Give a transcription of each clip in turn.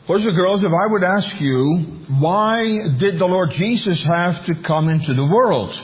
Boys and girls, if I would ask you, why did the Lord Jesus have to come into the world?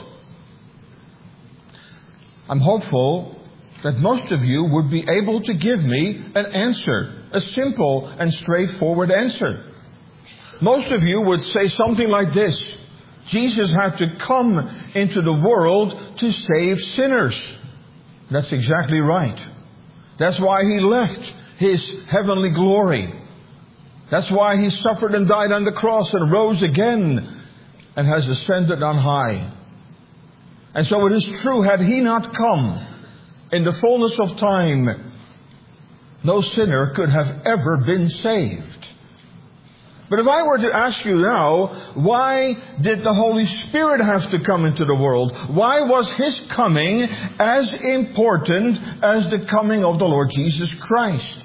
I'm hopeful that most of you would be able to give me an answer, a simple and straightforward answer. Most of you would say something like this: Jesus had to come into the world to save sinners. That's exactly right. That's why He left His heavenly glory. That's why He suffered and died on the cross and rose again and has ascended on high. And so it is true, had He not come in the fullness of time, no sinner could have ever been saved. But if I were to ask you now, why did the Holy Spirit have to come into the world? Why was His coming as important as the coming of the Lord Jesus Christ?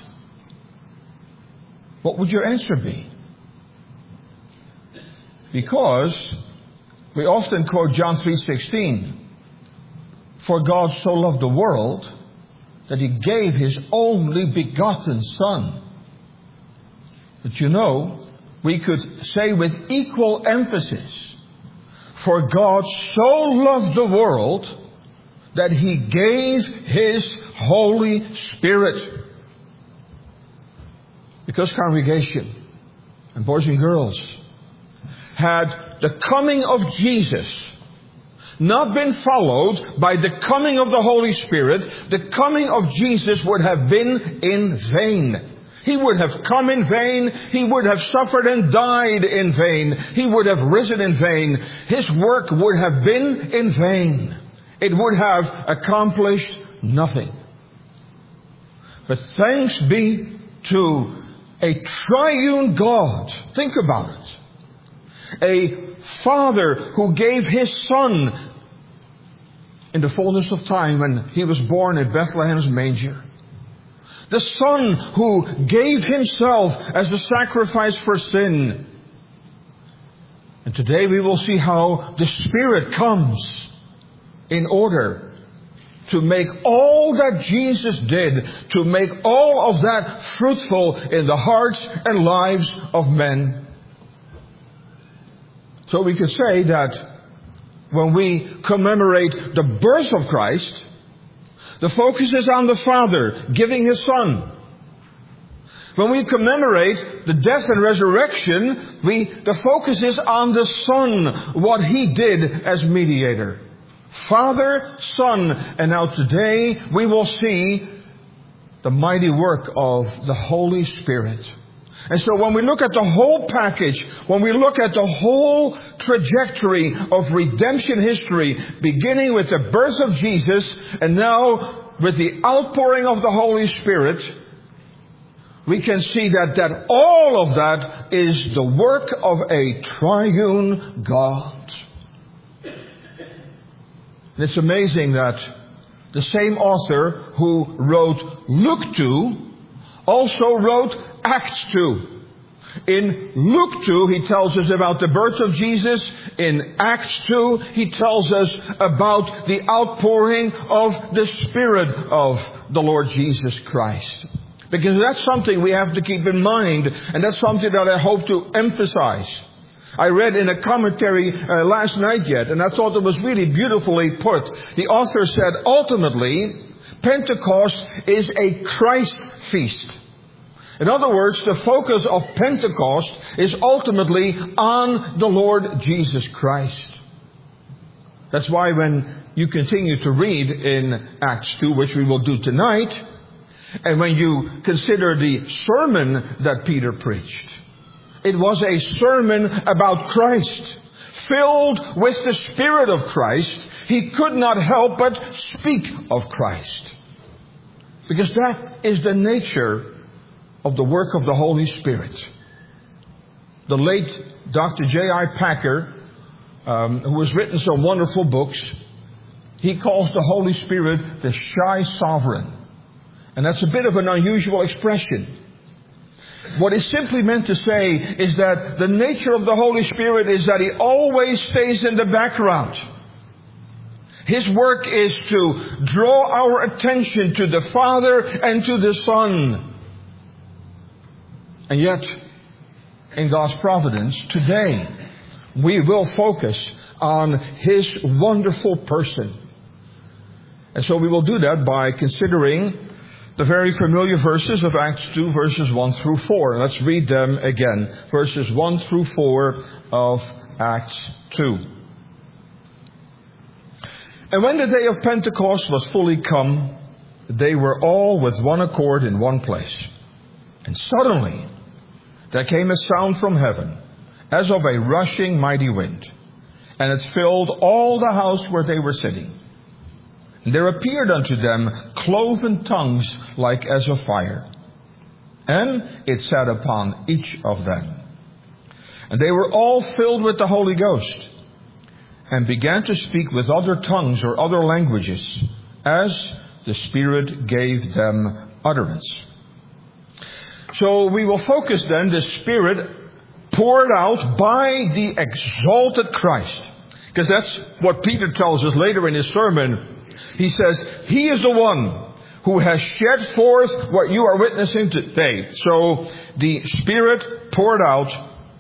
What would your answer be? Because we often quote John 3:16. For God so loved the world that He gave His only begotten Son. But you know, we could say with equal emphasis, for God so loved the world that He gave His Holy Spirit. Because, congregation and boys and girls, had the coming of Jesus not been followed by the coming of the Holy Spirit, the coming of Jesus would have been in vain. He would have come in vain. He would have suffered and died in vain. He would have risen in vain. His work would have been in vain. It would have accomplished nothing. But thanks be to a triune God. Think about it. A Father who gave His Son in the fullness of time when He was born in Bethlehem's manger. The Son who gave Himself as a sacrifice for sin. And today we will see how the Spirit comes in order to make all that Jesus did, to make all of that fruitful in the hearts and lives of men. So we could say that when we commemorate the birth of Christ, the focus is on the Father giving His Son. When we commemorate the death and resurrection, the focus is on the Son, what He did as mediator. Father, Son, and now today we will see the mighty work of the Holy Spirit. And so when we look at the whole package, when we look at the whole trajectory of redemption history, beginning with the birth of Jesus and now with the outpouring of the Holy Spirit, we can see that all of that is the work of a triune God. And it's amazing that the same author who wrote Luke 2 also wrote Acts 2. In Luke 2, he tells us about the birth of Jesus. In Acts 2, he tells us about the outpouring of the Spirit of the Lord Jesus Christ. Because that's something we have to keep in mind, and that's something that I hope to emphasize. I read in a commentary last night yet, and I thought it was really beautifully put. The author said, ultimately, Pentecost is a Christ feast. In other words, the focus of Pentecost is ultimately on the Lord Jesus Christ. That's why when you continue to read in Acts 2, which we will do tonight, and when you consider the sermon that Peter preached, it was a sermon about Christ. Filled with the Spirit of Christ, he could not help but speak of Christ. Because that is the nature of the work of the Holy Spirit. The late Dr. J.I. Packer, who has written some wonderful books, he calls the Holy Spirit the shy sovereign. And that's a bit of an unusual expression. What is simply meant to say is that the nature of the Holy Spirit is that He always stays in the background. His work is to draw our attention to the Father and to the Son. And yet, in God's providence, today we will focus on His wonderful person. And so we will do that by considering the very familiar verses of Acts 2, verses 1 through 4. Let's read them again. Verses 1 through 4 of Acts 2. And when the day of Pentecost was fully come, they were all with one accord in one place. And suddenly there came a sound from heaven, as of a rushing mighty wind, and it filled all the house where they were sitting. And there appeared unto them cloven tongues like as of fire, and it sat upon each of them. And they were all filled with the Holy Ghost, and began to speak with other tongues or other languages, as the Spirit gave them utterance. So we will focus then the Spirit poured out by the exalted Christ. Because that's what Peter tells us later in his sermon. He says, He is the one who has shed forth what you are witnessing today. So the Spirit poured out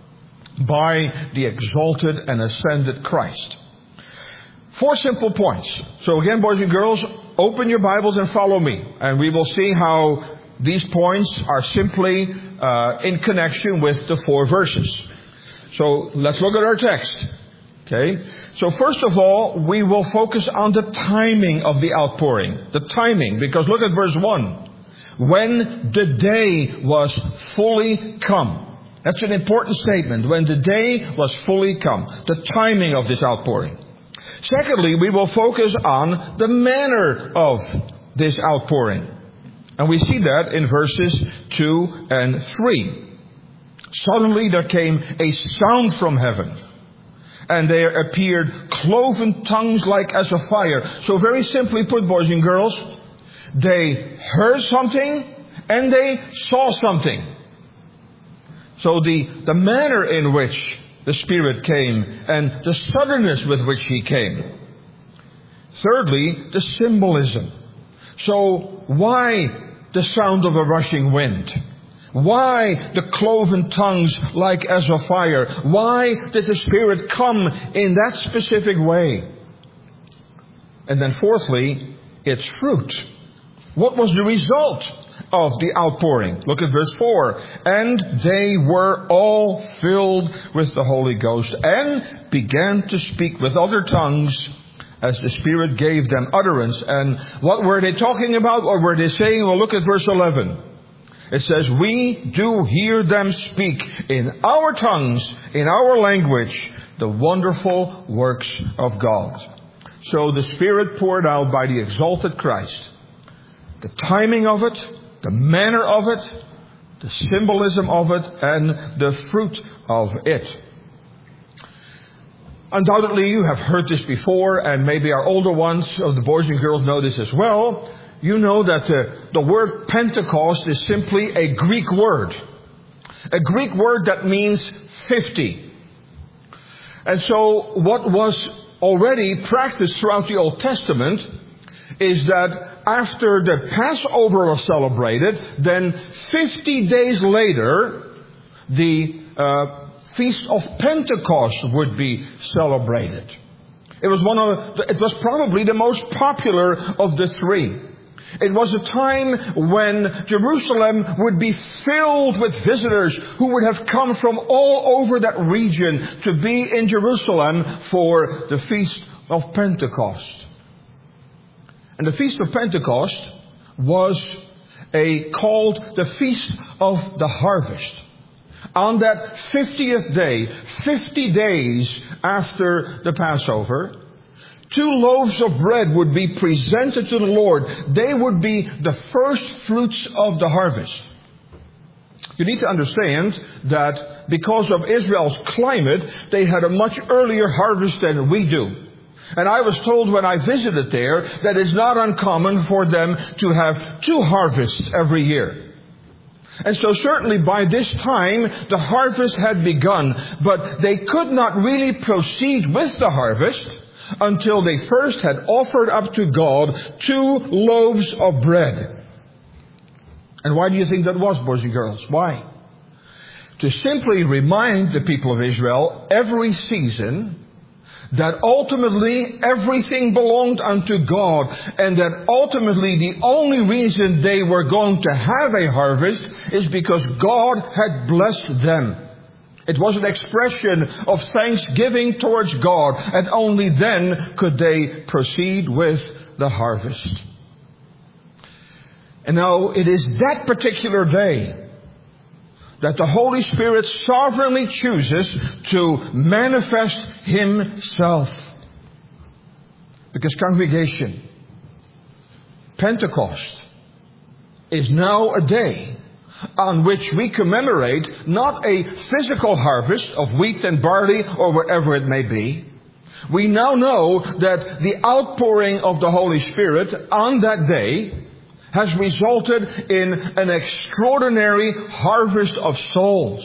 by the exalted and ascended Christ. 4 simple points. So again, boys and girls, open your Bibles and follow me. And we will see how these points are simply in connection with the 4 verses. So let's look at our text. Okay. So first of all, we will focus on the timing of the outpouring. The timing, because look at verse 1. When the day was fully come. That's an important statement. When the day was fully come. The timing of this outpouring. Secondly, we will focus on the manner of this outpouring. And we see that in verses 2 and 3. Suddenly there came a sound from heaven, and there appeared cloven tongues like as of fire. So very simply put, boys and girls, they heard something and they saw something. So the manner in which the Spirit came and the suddenness with which He came. Thirdly, the symbolism. So why the sound of a rushing wind? Why the cloven tongues like as of fire? Why did the Spirit come in that specific way? And then fourthly, its fruit. What was the result of the outpouring? Look at verse 4. And they were all filled with the Holy Ghost and began to speak with other tongues as the Spirit gave them utterance. And what were they talking about? What were they saying? Well, look at verse 11. It says, we do hear them speak in our tongues, in our language, the wonderful works of God. So the Spirit poured out by the exalted Christ. The timing of it, the manner of it, the symbolism of it, and the fruit of it. Undoubtedly, you have heard this before, and maybe our older ones, of the boys and girls, know this as well. You know that the word Pentecost is simply a Greek word. A Greek word that means 50. And so what was already practiced throughout the Old Testament is that after the Passover was celebrated, then 50 days later, the Feast of Pentecost would be celebrated. It was probably the most popular of the 3. It was a time when Jerusalem would be filled with visitors who would have come from all over that region to be in Jerusalem for the Feast of Pentecost. And the Feast of Pentecost was called the Feast of the Harvest. On that 50th day, 50 days after the Passover, 2 loaves of bread would be presented to the Lord. They would be the first fruits of the harvest. You need to understand that because of Israel's climate, they had a much earlier harvest than we do. And I was told when I visited there that it's not uncommon for them to have 2 harvests every year. And so certainly by this time, the harvest had begun, but they could not really proceed with the harvest until they first had offered up to God 2 loaves of bread. And why do you think that was, boys and girls? Why? to simply remind the people of Israel every season that ultimately everything belonged unto God, and that ultimately the only reason they were going to have a harvest is because God had blessed them. It was an expression of thanksgiving towards God, and only then could they proceed with the harvest. And now it is that particular day that the Holy Spirit sovereignly chooses to manifest Himself. Because congregation, Pentecost is now a day on which we commemorate not a physical harvest of wheat and barley or whatever it may be. We now know that the outpouring of the Holy Spirit on that day has resulted in an extraordinary harvest of souls.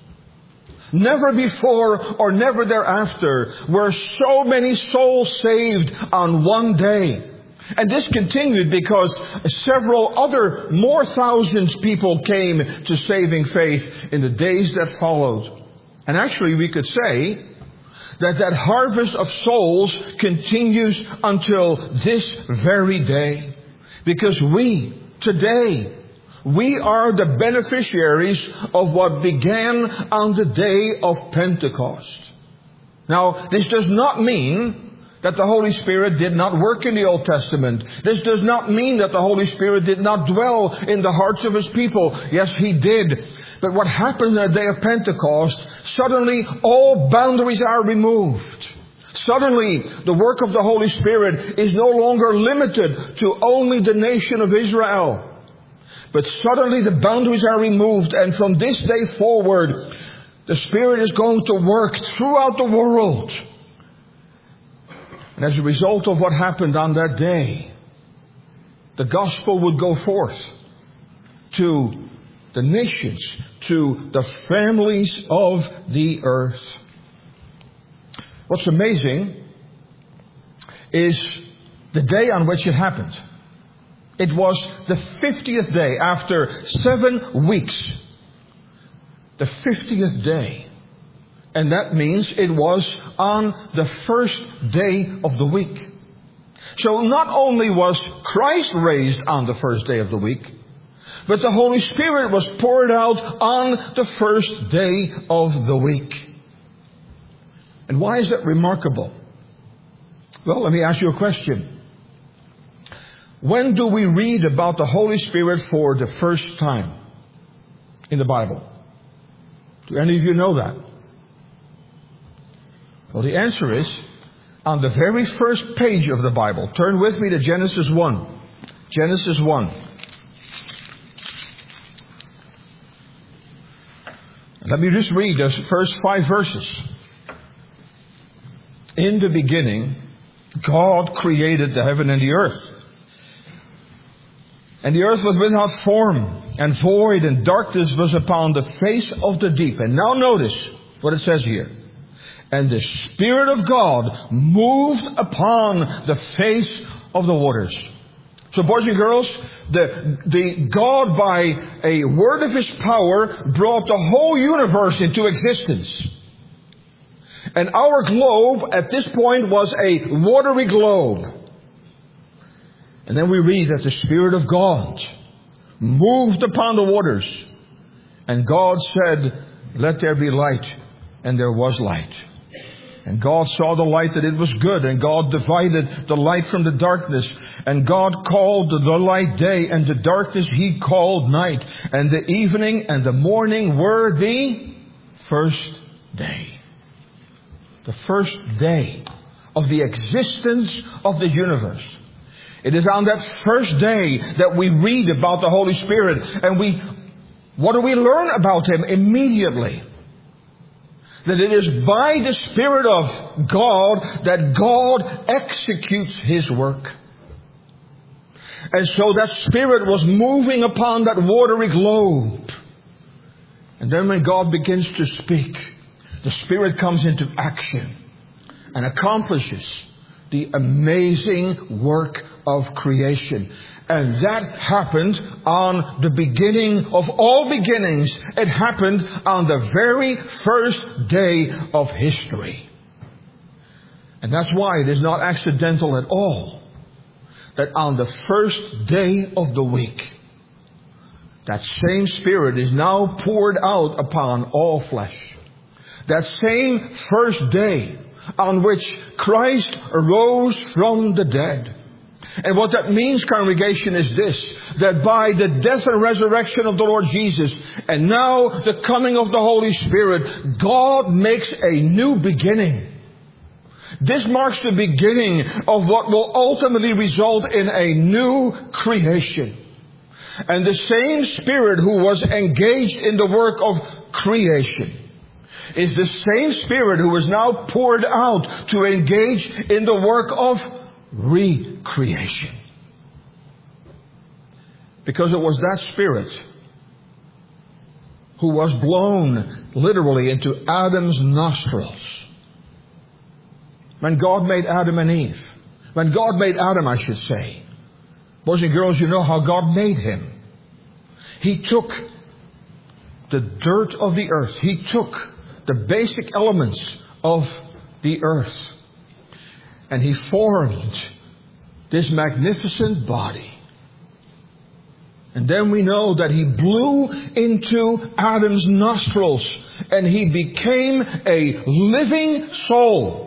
Never before or never thereafter were so many souls saved on one day. And this continued because several other more thousands people came to saving faith in the days that followed. And actually we could say that harvest of souls continues until this very day. Because we, today, we are the beneficiaries of what began on the day of Pentecost. Now, this does not mean that the Holy Spirit did not work in the Old Testament. This does not mean that the Holy Spirit did not dwell in the hearts of His people. Yes, He did. But what happened on the day of Pentecost, suddenly all boundaries are removed. Suddenly, the work of the Holy Spirit is no longer limited to only the nation of Israel. But suddenly the boundaries are removed, and from this day forward, the Spirit is going to work throughout the world. And as a result of what happened on that day, the gospel would go forth to the nations, to the families of the earth. What's amazing is the day on which it happened. It was the 50th day after 7 weeks. The 50th day. And that means it was on the first day of the week. So not only was Christ raised on the first day of the week, but the Holy Spirit was poured out on the first day of the week. And why is that remarkable? Well, let me ask you a question. When do we read about the Holy Spirit for the first time in the Bible? Do any of you know that? Well, the answer is on the very first page of the Bible. Turn with me to Genesis 1. Genesis 1. Let me just read those first 5 verses. In the beginning, God created the heaven and the earth. And the earth was without form and void, and darkness was upon the face of the deep. And now notice what it says here. And the Spirit of God moved upon the face of the waters. So boys and girls, the God by a word of His power brought the whole universe into existence. And our globe at this point was a watery globe. And then we read that the Spirit of God moved upon the waters. And God said, "Let there be light." And there was light. And God saw the light that it was good. And God divided the light from the darkness. And God called the light day, and the darkness He called night. And the evening and the morning were the first day. The first day of the existence of the universe. It is on that first day that we read about the Holy Spirit. And what do we learn about Him immediately? That it is by the Spirit of God that God executes His work. And so that Spirit was moving upon that watery globe. And then when God begins to speak, the Spirit comes into action and accomplishes the amazing work of creation. And that happened on the beginning of all beginnings. It happened on the very first day of history. And that's why it is not accidental at all that on the first day of the week, that same Spirit is now poured out upon all flesh. That same first day on which Christ arose from the dead. And what that means, congregation, is this: that by the death and resurrection of the Lord Jesus, and now the coming of the Holy Spirit, God makes a new beginning. This marks the beginning of what will ultimately result in a new creation. And the same Spirit who was engaged in the work of creation is the same Spirit who is now poured out to engage in the work of recreation. Because it was that Spirit who was blown literally into Adam's nostrils when God made Adam and Eve. When God made Adam, I should say. Boys and girls, you know how God made him. He took the dirt of the earth. He took the basic elements of the earth. And He formed this magnificent body. And then we know that He blew into Adam's nostrils and he became a living soul.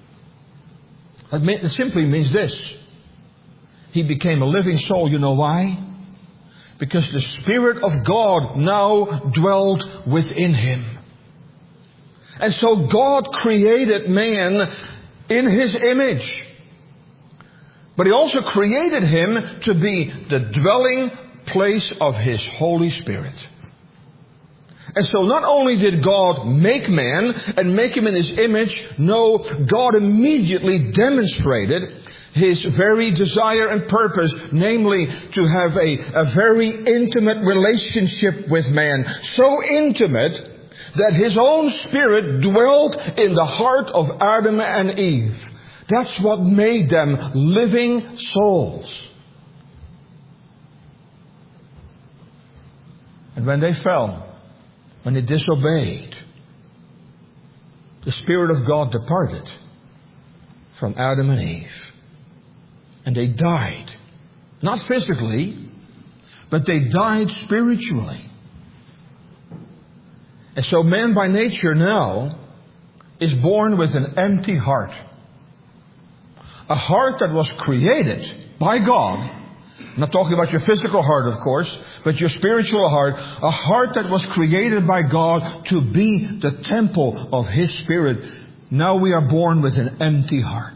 That simply means this: he became a living soul. You know why? Because the Spirit of God now dwelled within him. And so God created man in His image. But He also created him to be the dwelling place of His Holy Spirit. And so not only did God make man and make him in His image, no, God immediately demonstrated His very desire and purpose, namely to have a very intimate relationship with man. So intimate that His own Spirit dwelt in the heart of Adam and Eve. That's what made them living souls. And when they fell, when they disobeyed, the Spirit of God departed from Adam and Eve. And they died. Not physically, but they died spiritually. And so man by nature now is born with an empty heart. A heart that was created by God. I'm not talking about your physical heart, of course, but your spiritual heart. A heart that was created by God to be the temple of His Spirit. Now we are born with an empty heart.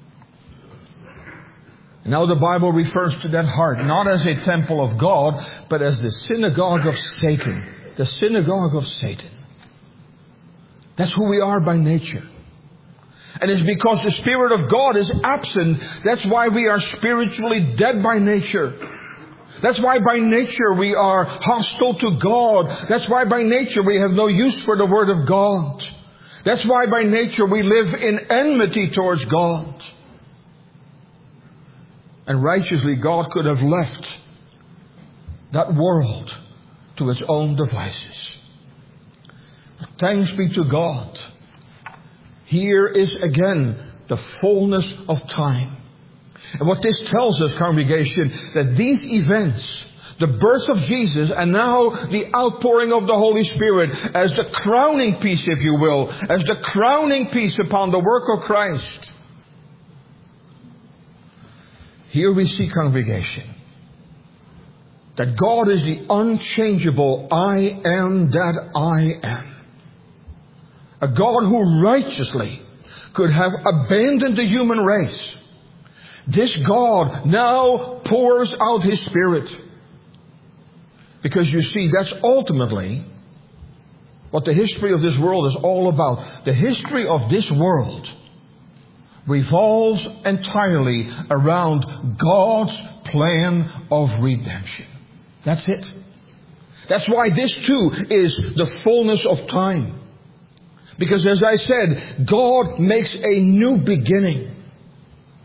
And now the Bible refers to that heart not as a temple of God, but as the synagogue of Satan. The synagogue of Satan. That's who we are by nature. And it's because the Spirit of God is absent. That's why we are spiritually dead by nature. That's why by nature we are hostile to God. That's why by nature we have no use for the Word of God. That's why by nature we live in enmity towards God. And righteously God could have left that world to its own devices. But thanks be to God. Here is again the fullness of time. And what this tells us, congregation, that these events, the birth of Jesus and now the outpouring of the Holy Spirit as the crowning piece, if you will, as the crowning piece upon the work of Christ. Here we see, congregation, that God is the unchangeable I am that I am. A God who righteously could have abandoned the human race. This God now pours out His Spirit. Because you see, that's ultimately what the history of this world is all about. The history of this world revolves entirely around God's plan of redemption. That's it. That's why this too is the fullness of time. Because as I said, God makes a new beginning.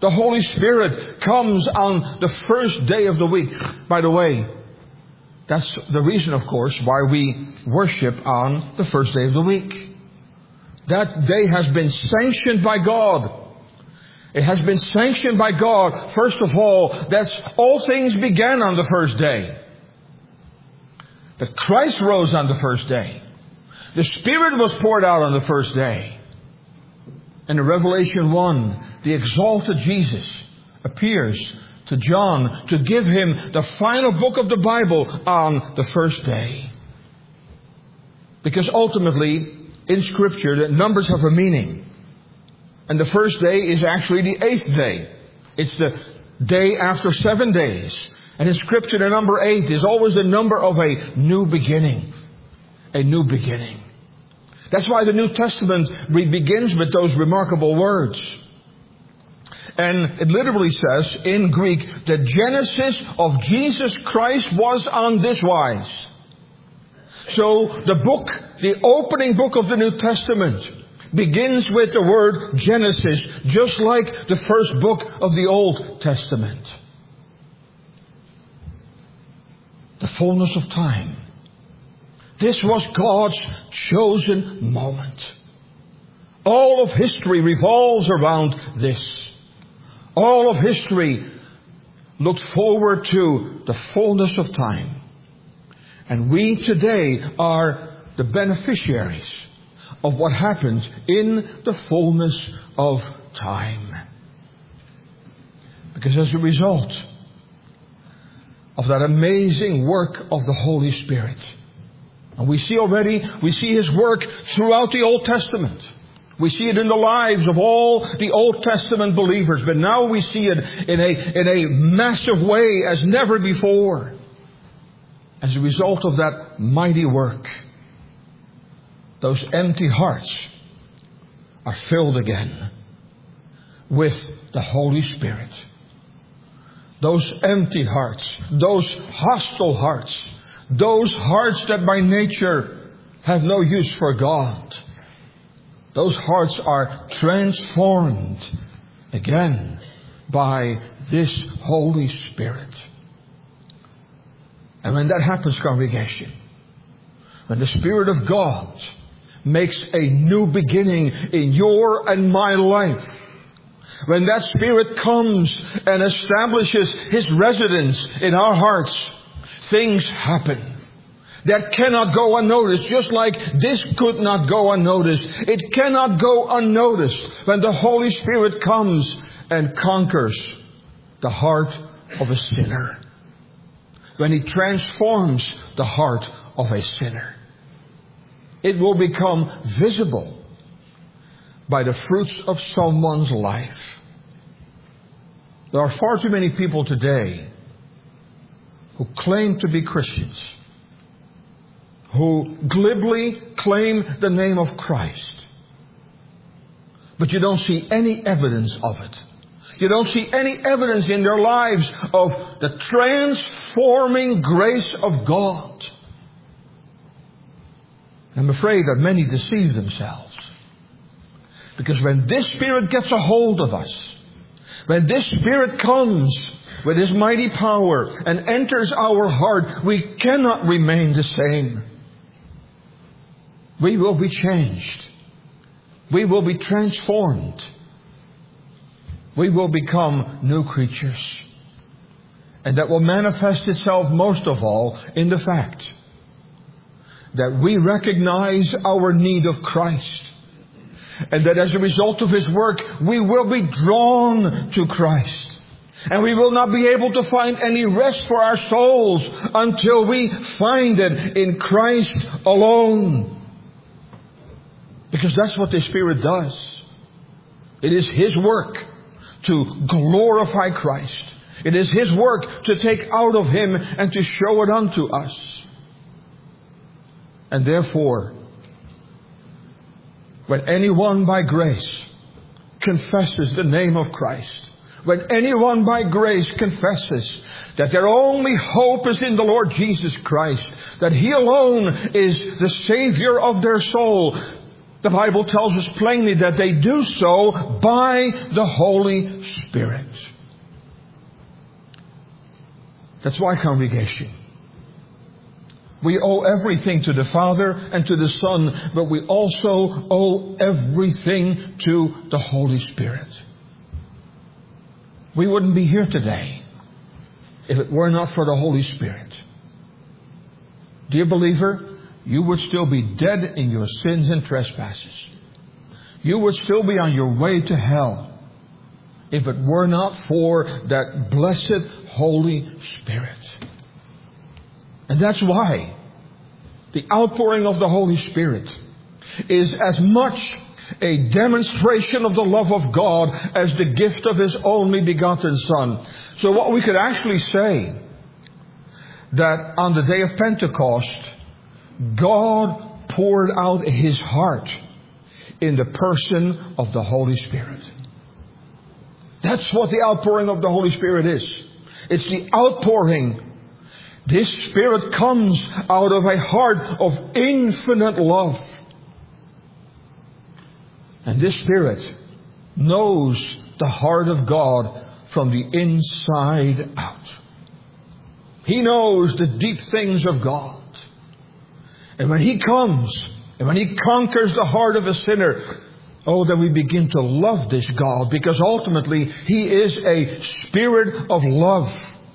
The Holy Spirit comes on the first day of the week. By the way, that's the reason, of course, why we worship on the first day of the week. That day has been sanctioned by God. It has been sanctioned by God. First of all, that all things began on the first day. That Christ rose on the first day. The Spirit was poured out on the first day. And in Revelation 1, the exalted Jesus appears to John to give him the final book of the Bible on the first day. Because ultimately, in Scripture, the numbers have a meaning. And the first day is actually the 8th day. It's the day after 7 days. And in Scripture, the number 8 is always the number of a new beginning. A new beginning. That's why the New Testament begins with those remarkable words. And it literally says in Greek, the genesis of Jesus Christ was on this wise. So the book, the opening book of the New Testament, begins with the word Genesis, just like the first book of the Old Testament. The fullness of time. This was God's chosen moment. All of history revolves around this. All of history looked forward to the fullness of time. And we today are the beneficiaries of what happened in the fullness of time. Because as a result of that amazing work of the Holy Spirit, and we see His work throughout the Old Testament. We see it in the lives of all the Old Testament believers, but now we see it in a massive way as never before. As a result of that mighty work, those empty hearts are filled again with the Holy Spirit. Those empty hearts, those hostile hearts, those hearts that by nature have no use for God, those hearts are transformed again by this Holy Spirit. And when that happens, congregation, when the Spirit of God makes a new beginning in your and my life, when that Spirit comes and establishes His residence in our hearts, things happen that cannot go unnoticed, just like this could not go unnoticed. It cannot go unnoticed when the Holy Spirit comes and conquers the heart of a sinner. When He transforms the heart of a sinner, it will become visible by the fruits of someone's life. There are far too many people today who claim to be Christians, who glibly claim the name of Christ, but you don't see any evidence of it. You don't see any evidence in their lives of the transforming grace of God. I'm afraid that many deceive themselves. Because when this Spirit gets a hold of us, when this Spirit comes with His mighty power and enters our heart, we cannot remain the same. We will be changed. We will be transformed. We will become new creatures. And that will manifest itself most of all in the fact that we recognize our need of Christ. And that as a result of His work, we will be drawn to Christ. And we will not be able to find any rest for our souls until we find it in Christ alone. Because that's what the Spirit does. It is His work to glorify Christ. It is His work to take out of Him and to show it unto us. And therefore, when anyone by grace confesses the name of Christ, when anyone by grace confesses that their only hope is in the Lord Jesus Christ, that He alone is the Savior of their soul, The Bible tells us plainly that they do so by the Holy Spirit. That's why, congregation, we owe everything to the Father and to the Son, but we also owe everything to the Holy Spirit. We wouldn't be here today if it were not for the Holy Spirit. Dear believer, you would still be dead in your sins and trespasses. You would still be on your way to hell if it were not for that blessed Holy Spirit. And that's why the outpouring of the Holy Spirit is as much a demonstration of the love of God as the gift of His only begotten Son. So what we could actually say, that on the day of Pentecost, God poured out His heart in the person of the Holy Spirit. That's what the outpouring of the Holy Spirit is. It's the outpouring. This Spirit comes out of a heart of infinite love. And this Spirit knows the heart of God from the inside out. He knows the deep things of God. And when He comes, and when He conquers the heart of a sinner, oh, then we begin to love this God, because ultimately He is a Spirit of love.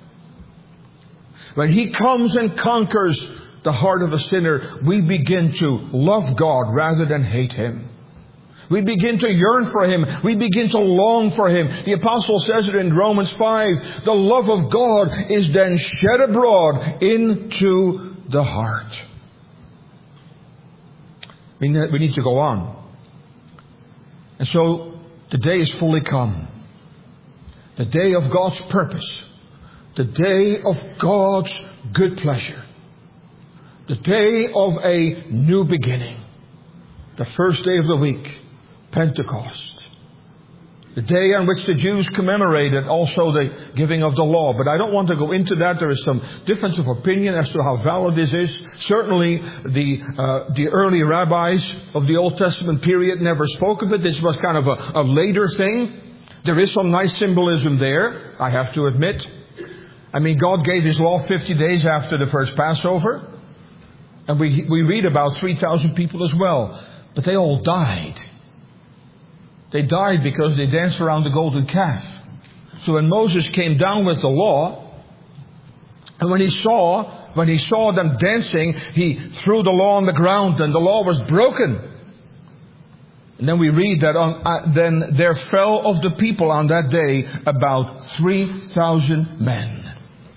When He comes and conquers the heart of a sinner, we begin to love God rather than hate Him. We begin to yearn for Him. We begin to long for Him. The Apostle says it in Romans 5. The love of God is then shed abroad into the heart. We need to go on. And so the day is fully come. The day of God's purpose. The day of God's good pleasure. The day of a new beginning. The first day of the week. Pentecost. The day on which the Jews commemorated also the giving of the law. But I don't want to go into that. There is some difference of opinion as to how valid this is. Certainly the early rabbis of the Old Testament period never spoke of it. This was kind of a later thing. There is some nice symbolism there, I have to admit. I mean, God gave His law 50 days after the first Passover. And we read about 3,000 people as well. But they all died. They died because they danced around the golden calf. So when Moses came down with the law, and when he saw them dancing, he threw the law on the ground and the law was broken. And then we read that then there fell of the people on that day about 3,000 men.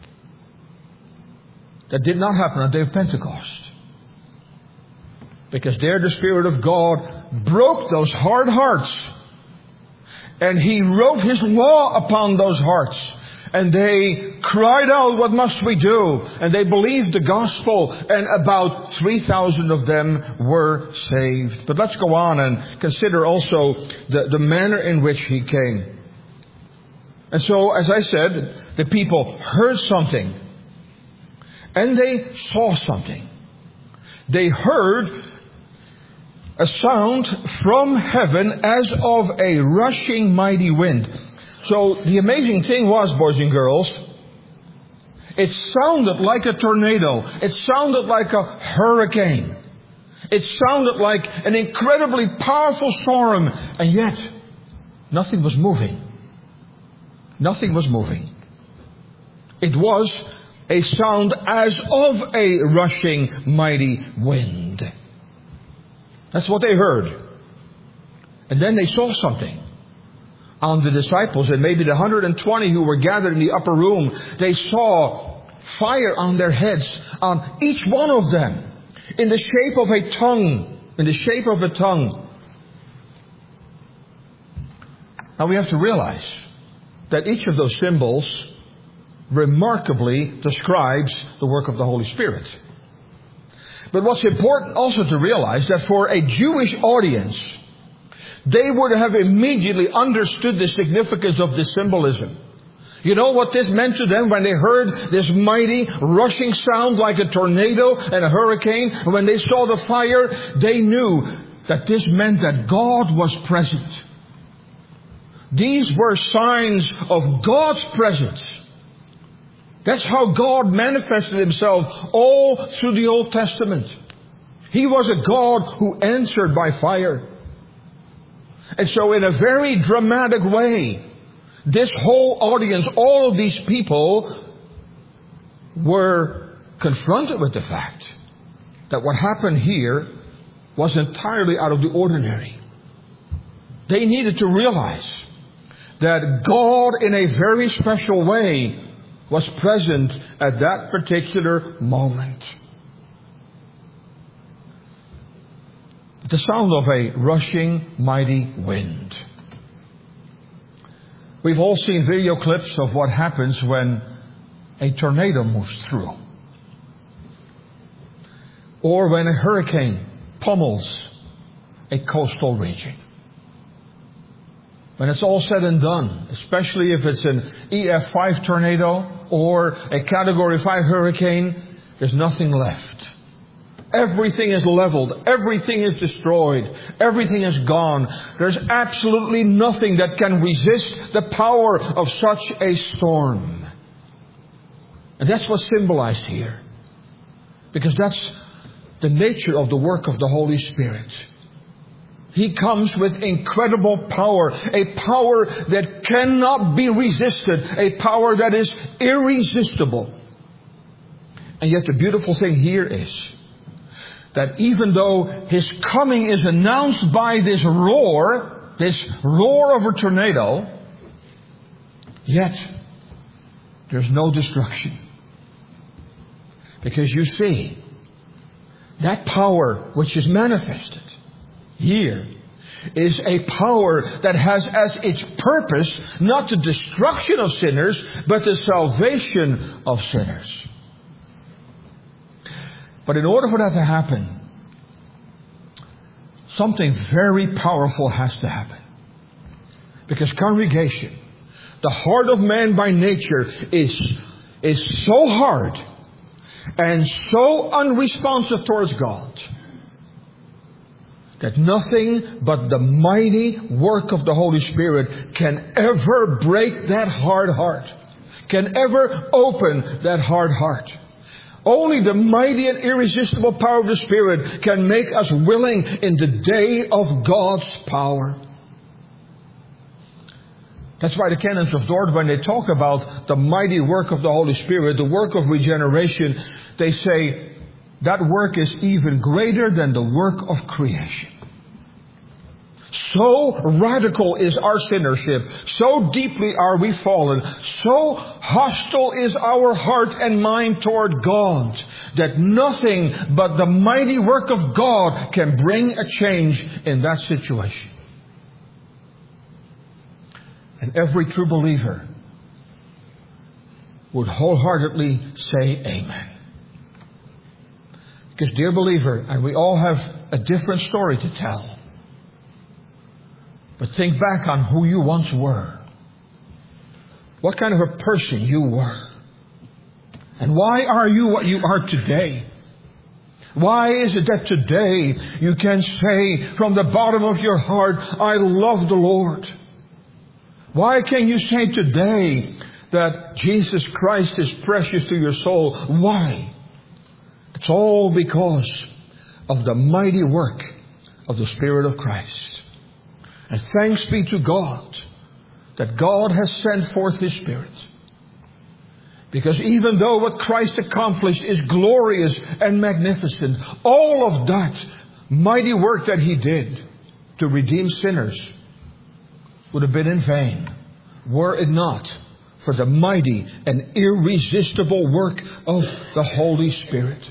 That did not happen on the day of Pentecost. Because there the Spirit of God broke those hard hearts. And He wrote His law upon those hearts. And they cried out, what must we do? And they believed the gospel. And about 3,000 of them were saved. But let's go on and consider also the manner in which He came. And so, as I said, the people heard something. And they saw something. They heard a sound from heaven as of a rushing mighty wind. So the amazing thing was, boys and girls, it sounded like a tornado. It sounded like a hurricane. It sounded like an incredibly powerful storm. And yet, nothing was moving. Nothing was moving. It was a sound as of a rushing mighty wind. That's what they heard. And then they saw something. On the disciples and maybe the 120 who were gathered in the upper room, they saw fire on their heads, on each one of them, in the shape of a tongue. In the shape of a tongue. Now we have to realize that each of those symbols remarkably describes the work of the Holy Spirit. But what's important also to realize that for a Jewish audience, they would have immediately understood the significance of this symbolism. You know what this meant to them when they heard this mighty rushing sound like a tornado and a hurricane? When they saw the fire, they knew that this meant that God was present. These were signs of God's presence. That's how God manifested Himself all through the Old Testament. He was a God who answered by fire. And so in a very dramatic way, this whole audience, all of these people, were confronted with the fact that what happened here was entirely out of the ordinary. They needed to realize that God in a very special way was present at that particular moment. The sound of a rushing mighty wind. We've all seen video clips of what happens when a tornado moves through, or when a hurricane pummels a coastal region. When it's all said and done, especially if it's an EF5 tornado or a Category 5 hurricane, there's nothing left. Everything is leveled. Everything is destroyed. Everything is gone. There's absolutely nothing that can resist the power of such a storm. And that's what's symbolized here. Because that's the nature of the work of the Holy Spirit. He comes with incredible power, a power that cannot be resisted, a power that is irresistible. And yet the beautiful thing here is that even though His coming is announced by this roar of a tornado, yet there's no destruction. Because you see, that power which is manifested here is a power that has as its purpose not the destruction of sinners, but the salvation of sinners. But in order for that to happen, something very powerful has to happen. Because congregation, the heart of man by nature is so hard and so unresponsive towards God that nothing but the mighty work of the Holy Spirit can ever break that hard heart, can ever open that hard heart. Only the mighty and irresistible power of the Spirit can make us willing in the day of God's power. That's why the canons of Dort, when they talk about the mighty work of the Holy Spirit, the work of regeneration, they say that work is even greater than the work of creation. So radical is our sinnership, so deeply are we fallen, so hostile is our heart and mind toward God, that nothing but the mighty work of God can bring a change in that situation. And every true believer would wholeheartedly say amen. Because, dear believer, and we all have a different story to tell, but think back on who you once were. What kind of a person you were. And why are you what you are today? Why is it that today you can say from the bottom of your heart, I love the Lord? Why can you say today that Jesus Christ is precious to your soul? Why? It's all because of the mighty work of the Spirit of Christ. And thanks be to God that God has sent forth His Spirit. Because even though what Christ accomplished is glorious and magnificent, all of that mighty work that He did to redeem sinners would have been in vain were it not for the mighty and irresistible work of the Holy Spirit.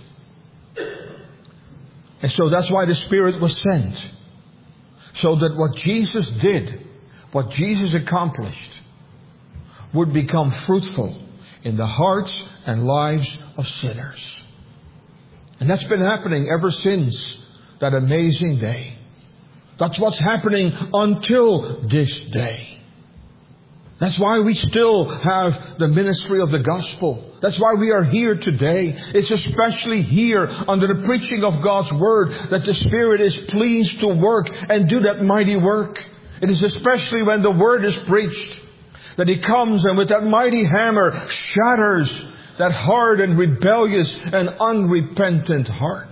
And so that's why the Spirit was sent. So that what Jesus did, what Jesus accomplished, would become fruitful in the hearts and lives of sinners. And that's been happening ever since that amazing day. That's what's happening until this day. That's why we still have the ministry of the gospel. That's why we are here today. It's especially here under the preaching of God's Word that the Spirit is pleased to work and do that mighty work. It is especially when the Word is preached that He comes and with that mighty hammer shatters that hard and rebellious and unrepentant heart.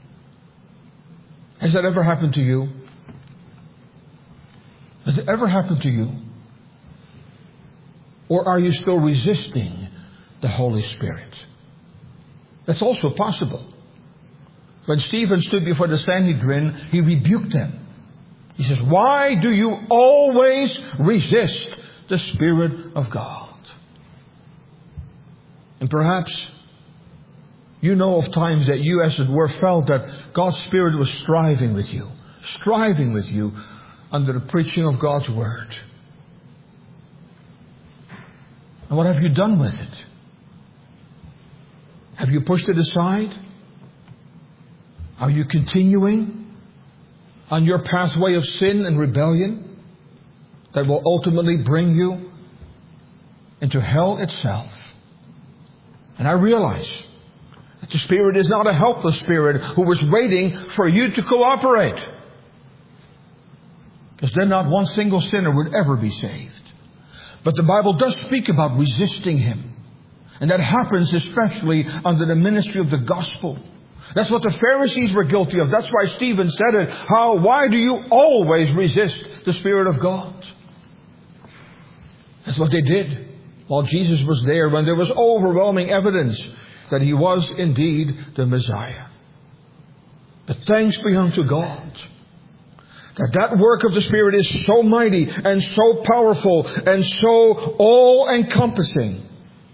Has that ever happened to you? Has it ever happened to you? Or are you still resisting the Holy Spirit? That's also possible. When Stephen stood before the Sanhedrin, he rebuked them. He says, "Why do you always resist the Spirit of God?" And perhaps you know of times that you, as it were, felt that God's Spirit was striving with you under the preaching of God's Word. And what have you done with it? Have you pushed it aside? Are you continuing on your pathway of sin and rebellion that will ultimately bring you into hell itself? And I realize that the Spirit is not a helpless Spirit who was waiting for you to cooperate. Because then not one single sinner would ever be saved. But the Bible does speak about resisting Him. And that happens especially under the ministry of the gospel. That's what the Pharisees were guilty of. That's why Stephen said it. Why do you always resist the Spirit of God? That's what they did while Jesus was there, when there was overwhelming evidence that He was indeed the Messiah. But thanks be unto God that work of the Spirit is so mighty and so powerful and so all-encompassing,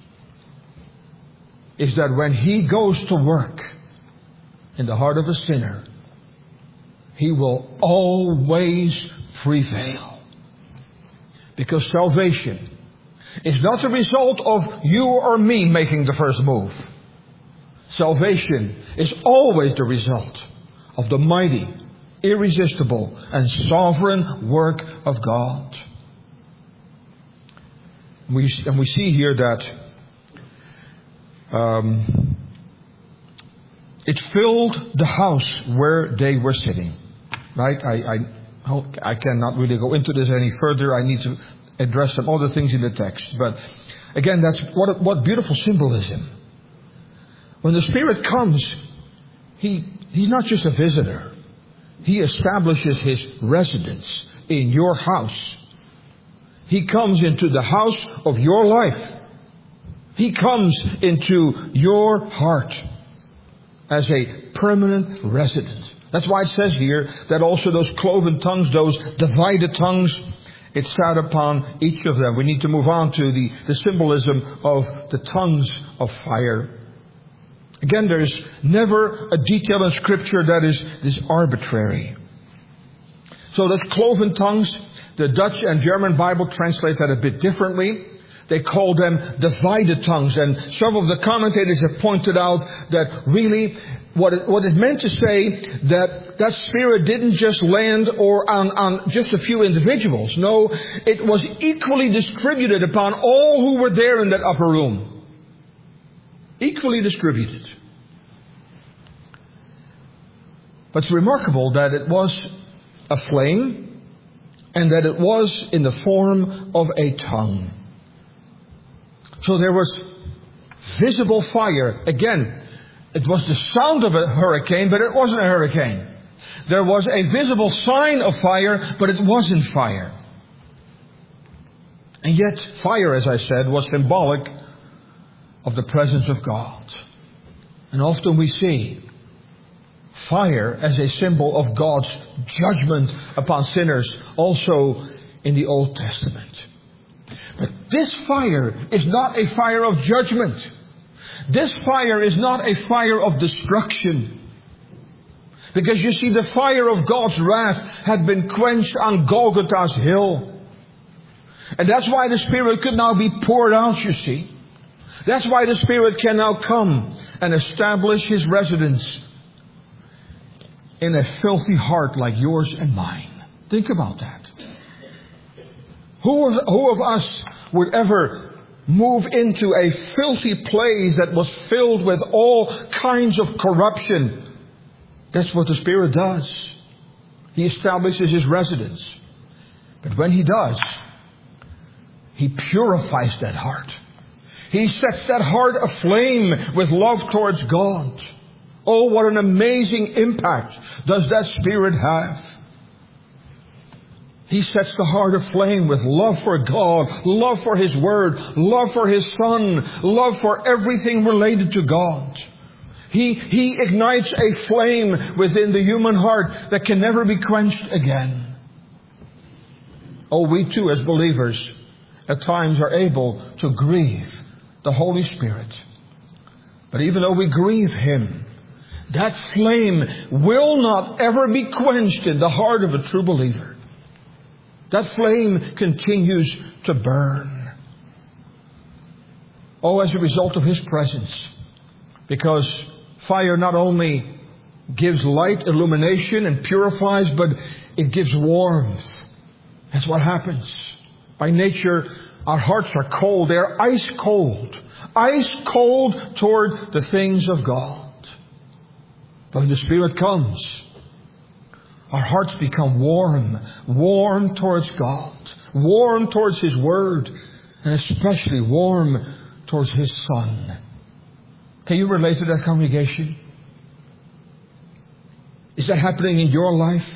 is that when He goes to work in the heart of a sinner, He will always prevail. Because salvation is not the result of you or me making the first move. Salvation is always the result of the mighty, irresistible, and sovereign work of God. We see here that it filled the house where they were sitting. Right? I cannot really go into this any further. I need to address some other things in the text. But again, that's what beautiful symbolism. When the Spirit comes, He's not just a visitor. He establishes His residence in your house. He comes into the house of your life. He comes into your heart as a permanent resident. That's why it says here that also those cloven tongues, those divided tongues, it sat upon each of them. We need to move on to the symbolism of the tongues of fire. Again, there's never a detail in Scripture that is arbitrary. So those cloven tongues, the Dutch and German Bible translate that a bit differently. They call them divided tongues. And some of the commentators have pointed out that really what it meant to say that Spirit didn't just land on just a few individuals. No, it was equally distributed upon all who were there in that upper room. Equally distributed. But it's remarkable that it was a flame and that it was in the form of a tongue. So there was visible fire. Again, it was the sound of a hurricane, but it wasn't a hurricane. There was a visible sign of fire, but it wasn't fire. And yet, fire, as I said, was symbolic of the presence of God. And often we see fire as a symbol of God's judgment upon sinners, also in the Old Testament. But this fire is not a fire of judgment. This fire is not a fire of destruction. Because you see, the fire of God's wrath had been quenched on Golgotha's hill. And that's why the Spirit could now be poured out, you see. That's why the Spirit can now come and establish His residence in a filthy heart like yours and mine. Think about that. Who of us would ever move into a filthy place that was filled with all kinds of corruption? That's what the Spirit does. He establishes His residence. But when He does, He purifies that heart. He sets that heart aflame with love towards God. Oh, what an amazing impact does that Spirit have. He sets the heart aflame with love for God, love for His Word, love for His Son, love for everything related to God. He ignites a flame within the human heart that can never be quenched again. Oh, we too as believers at times are able to grieve the Holy Spirit. But even though we grieve Him, that flame will not ever be quenched in the heart of a true believer. That flame continues to burn. Oh, as a result of His presence. Because fire not only gives light, illumination, and purifies, but it gives warmth. That's what happens. By nature, our hearts are cold. They are ice cold. Ice cold toward the things of God. But when the Spirit comes, our hearts become warm. Warm towards God. Warm towards His Word. And especially warm towards His Son. Can you relate to that, congregation? Is that happening in your life?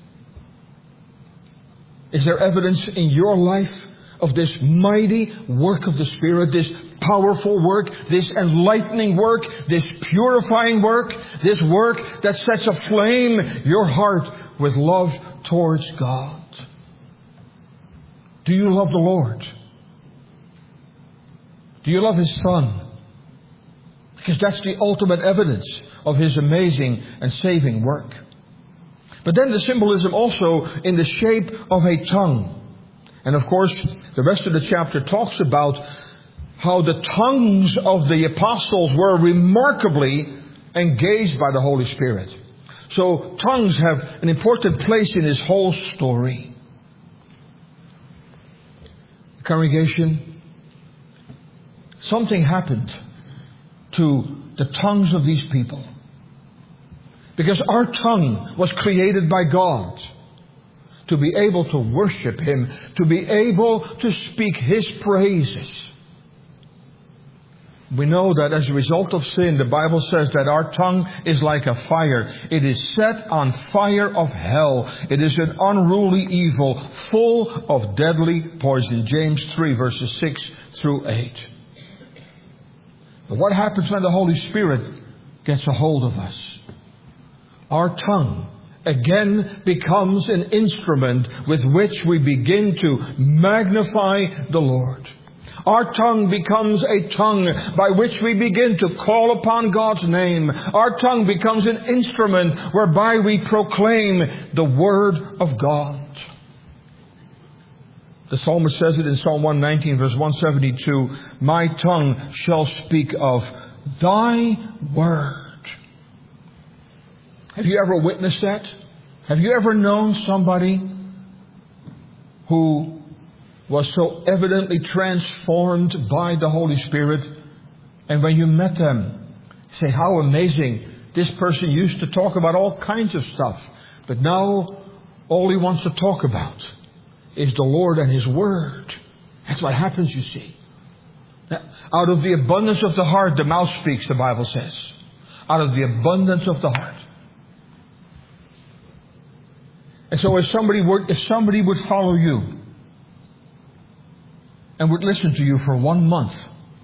Is there evidence in your life of this mighty work of the Spirit, this powerful work, this enlightening work, this purifying work, this work that sets aflame your heart with love towards God? Do you love the Lord? Do you love His Son? Because that's the ultimate evidence of His amazing and saving work. But then the symbolism also in the shape of a tongue. And of course, the rest of the chapter talks about how the tongues of the apostles were remarkably engaged by the Holy Spirit. So tongues have an important place in this whole story. Congregation, something happened to the tongues of these people. Because our tongue was created by God to be able to worship Him, to be able to speak His praises. We know that as a result of sin, the Bible says that our tongue is like a fire. It is set on fire of hell. It is an unruly evil, full of deadly poison. James 3 verses 6 through 8. But what happens when the Holy Spirit gets a hold of us? Our tongue again becomes an instrument with which we begin to magnify the Lord. Our tongue becomes a tongue by which we begin to call upon God's name. Our tongue becomes an instrument whereby we proclaim the Word of God. The psalmist says it in Psalm 119 verse 172, "My tongue shall speak of Thy Word." Have you ever witnessed that? Have you ever known somebody who was so evidently transformed by the Holy Spirit? And when you met them, say, how amazing. This person used to talk about all kinds of stuff. But now all he wants to talk about is the Lord and His Word. That's what happens, you see. Out of the abundance of the heart, the mouth speaks, the Bible says. Out of the abundance of the heart. And so if somebody would follow you and would listen to you for 1 month,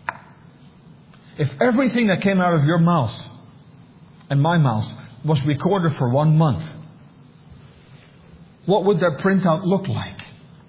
if everything that came out of your mouth and my mouth was recorded for 1 month, what would that printout look like?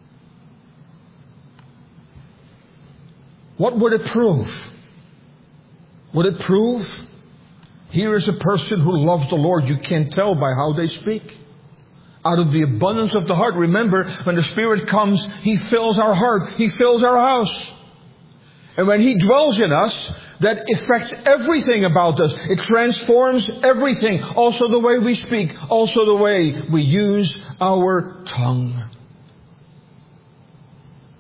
What would it prove? Would it prove, here is a person who loves the Lord? You can tell by how they speak. Out of the abundance of the heart. Remember, when the Spirit comes, He fills our heart. He fills our house. And when He dwells in us, that affects everything about us. It transforms everything. Also the way we speak. Also the way we use our tongue.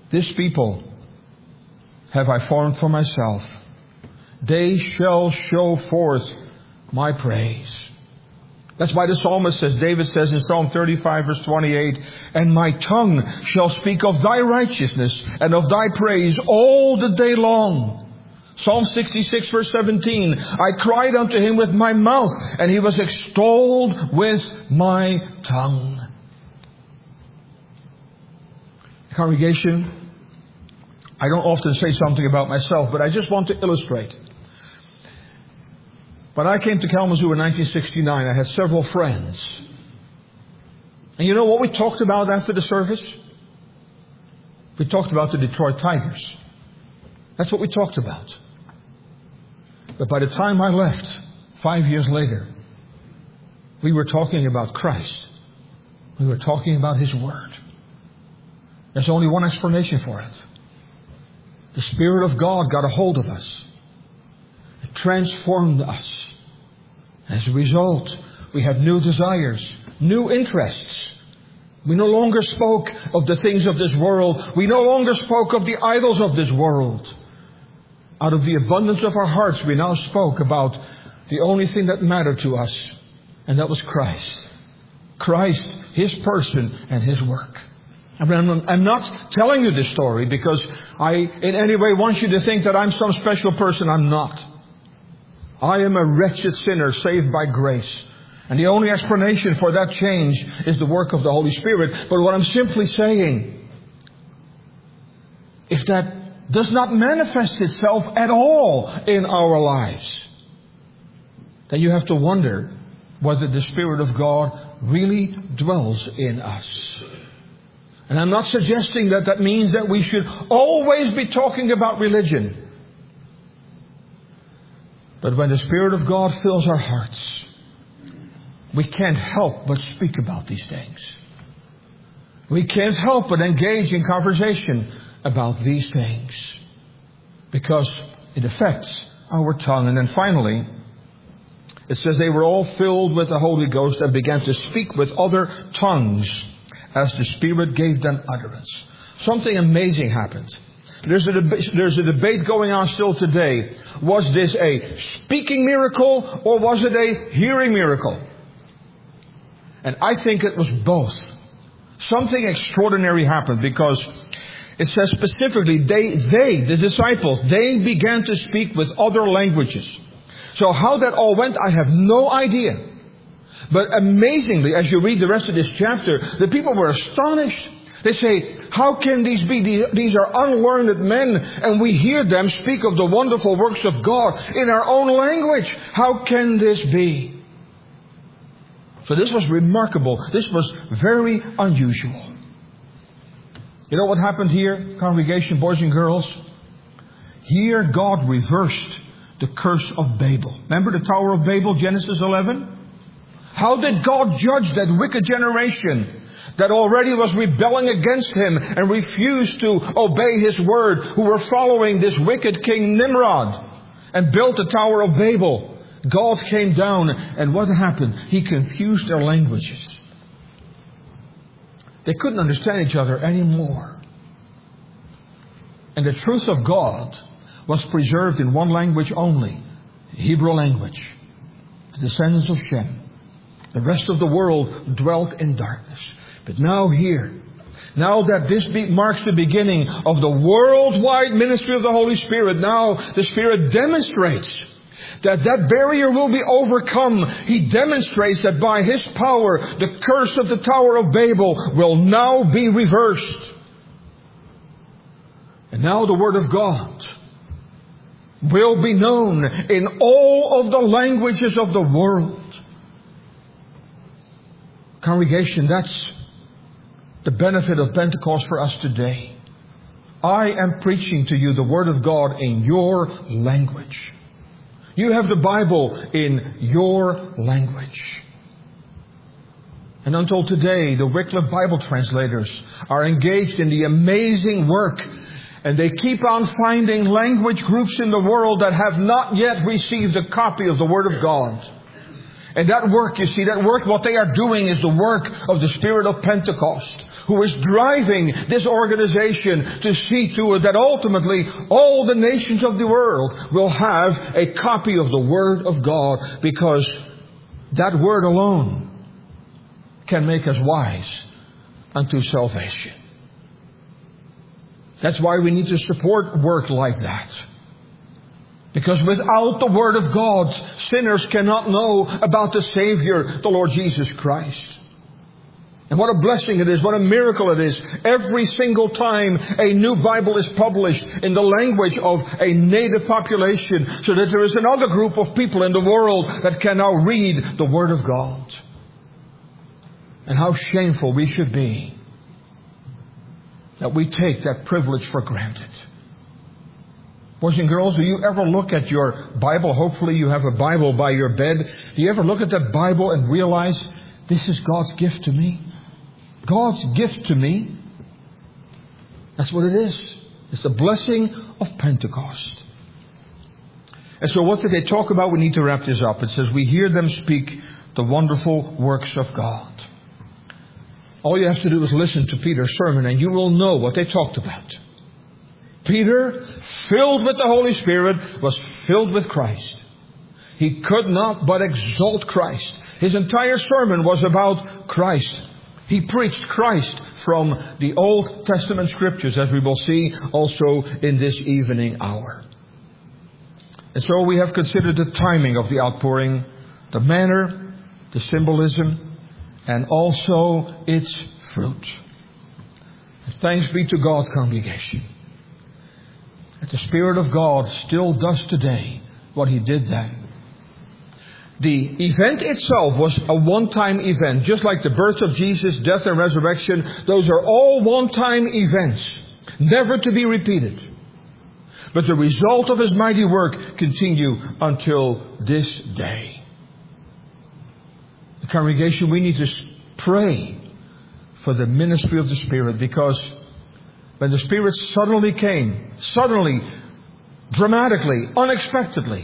This people have I formed for myself. They shall show forth my praise. That's why the psalmist says, David says in Psalm 35 verse 28, and my tongue shall speak of thy righteousness and of thy praise all the day long. Psalm 66 verse 17, I cried unto him with my mouth, and he was extolled with my tongue. Congregation, I don't often say something about myself, but I just want to illustrate. When I came to Kalamazoo in 1969, I had several friends. And you know what we talked about after the service? We talked about the Detroit Tigers. That's what we talked about. But by the time I left, 5 years later, we were talking about Christ. We were talking about His Word. There's only one explanation for it. The Spirit of God got a hold of us. It transformed us. As a result, we had new desires, new interests. We no longer spoke of the things of this world. We no longer spoke of the idols of this world. Out of the abundance of our hearts, we now spoke about the only thing that mattered to us, and that was Christ. Christ, His person, and His work. I'm not telling you this story because I in any way want you to think that I'm some special person. I'm not. I am a wretched sinner saved by grace. And the only explanation for that change is the work of the Holy Spirit. But what I'm simply saying, if that does not manifest itself at all in our lives, then you have to wonder whether the Spirit of God really dwells in us. And I'm not suggesting that that means that we should always be talking about religion. But when the Spirit of God fills our hearts, we can't help but speak about these things. We can't help but engage in conversation about these things. Because it affects our tongue. And then finally, it says they were all filled with the Holy Ghost and began to speak with other tongues as the Spirit gave them utterance. Something amazing happened. There's a debate going on still today. Was this a speaking miracle or was it a hearing miracle? And I think it was both. Something extraordinary happened because it says specifically, the disciples, they began to speak with other languages. So how that all went, I have no idea. But amazingly, as you read the rest of this chapter, the people were astonished. They say, how can these be? These are unlearned men, and we hear them speak of the wonderful works of God in our own language. How can this be? So this was remarkable. This was very unusual. You know what happened here, congregation, boys and girls? Here God reversed the curse of Babel. Remember the Tower of Babel, Genesis 11? How did God judge that wicked generation that already was rebelling against Him and refused to obey His word, who were following this wicked king Nimrod and built the Tower of Babel? God came down, and what happened? He confused their languages. They couldn't understand each other anymore. And the truth of God was preserved in one language only, the Hebrew language, the descendants of Shem. The rest of the world dwelt in darkness. But now here, now that this marks the beginning of the worldwide ministry of the Holy Spirit, now the Spirit demonstrates that barrier will be overcome. He demonstrates that by His power, the curse of the Tower of Babel will now be reversed. And now the Word of God will be known in all of the languages of the world. Congregation, that's the benefit of Pentecost for us today. I am preaching to you the Word of God in your language. You have the Bible in your language. And until today, the Wycliffe Bible translators are engaged in the amazing work, and they keep on finding language groups in the world that have not yet received a copy of the Word of God. And that work, you see, that work, what they are doing is the work of the Spirit of Pentecost, who is driving this organization to see to it that ultimately all the nations of the world will have a copy of the Word of God, because that Word alone can make us wise unto salvation. That's why we need to support work like that. Because without the Word of God, sinners cannot know about the Savior, the Lord Jesus Christ. And what a blessing it is, what a miracle it is. Every single time a new Bible is published in the language of a native population, so that there is another group of people in the world that can now read the Word of God. And how shameful we should be that we take that privilege for granted. Boys and girls, do you ever look at your Bible? Hopefully you have a Bible by your bed. Do you ever look at that Bible and realize this is God's gift to me? God's gift to me. That's what it is. It's the blessing of Pentecost. And so what did they talk about? We need to wrap this up. It says, we hear them speak the wonderful works of God. All you have to do is listen to Peter's sermon and you will know what they talked about. Peter, filled with the Holy Spirit, was filled with Christ. He could not but exalt Christ. His entire sermon was about Christ. He preached Christ from the Old Testament Scriptures, as we will see also in this evening hour. And so we have considered the timing of the outpouring, the manner, the symbolism, and also its fruit. Thanks be to God, congregation, that the Spirit of God still does today what He did then. The event itself was a one-time event, just like the birth of Jesus, death and resurrection. Those are all one-time events, never to be repeated. But the result of His mighty work continue until this day. The congregation, we need to pray for the ministry of the Spirit, because when the Spirit suddenly came, dramatically, unexpectedly,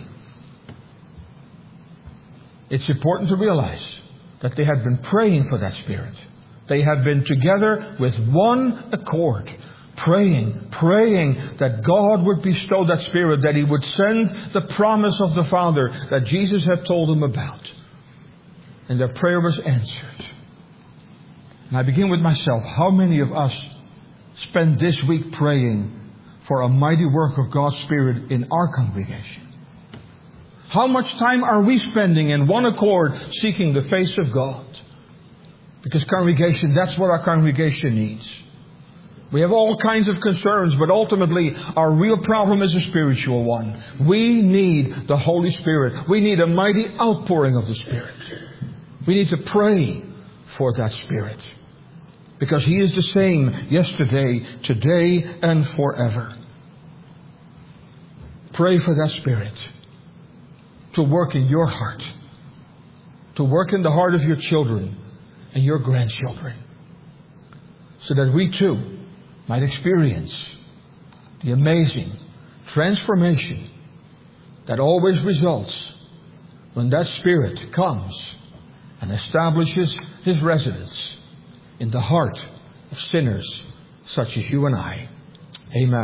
it's important to realize that they had been praying for that Spirit. They had been together with one accord, praying that God would bestow that Spirit, that He would send the promise of the Father that Jesus had told them about. And their prayer was answered. And I begin with myself. How many of us spend this week praying for a mighty work of God's Spirit in our congregation? How much time are we spending in one accord seeking the face of God? Because congregation, that's what our congregation needs. We have all kinds of concerns, but ultimately our real problem is a spiritual one. We need the Holy Spirit. We need a mighty outpouring of the Spirit. We need to pray for that Spirit, because He is the same yesterday, today, and forever. Pray for that Spirit to work in your heart, to work in the heart of your children and your grandchildren, so that we too might experience the amazing transformation that always results when that Spirit comes and establishes His residence in the heart of sinners such as you and I. Amen.